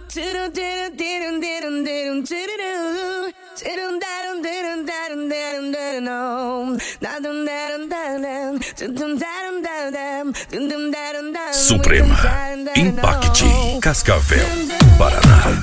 Suprema Impact Cascavel, Paraná.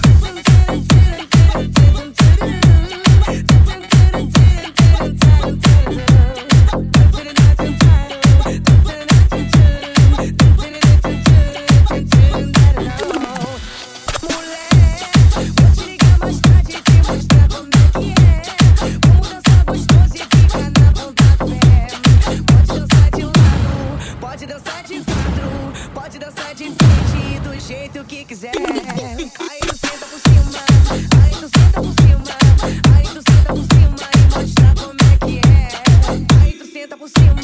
Pode dançar de quatro, pode dançar de frente, do jeito que quiser. Aí tu senta por cima, aí tu senta por cima, aí tu senta por cima e mostra como é que é. Aí tu senta por cima,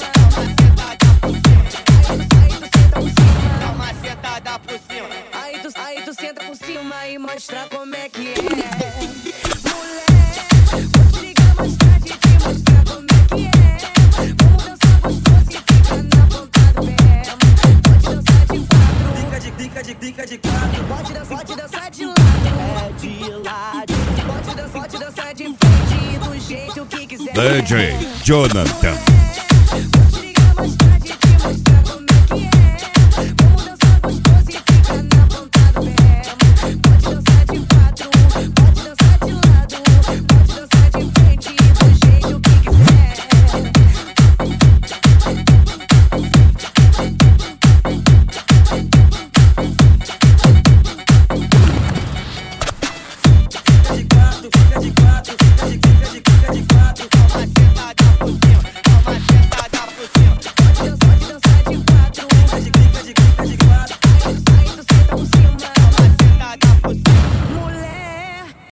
dá uma sentada por cima. Aí tu senta por cima e mostra como é que é. Mulher, vou te ligar mais tarde e te mostrar como é que é. Vamos dançar gostoso e fica na vontade mesmo. Pode dançar de quatro, fica de quatro. Pode dançar de lado, de lado. Pode dançar de frente, do jeito que quiser. DJ Jonathan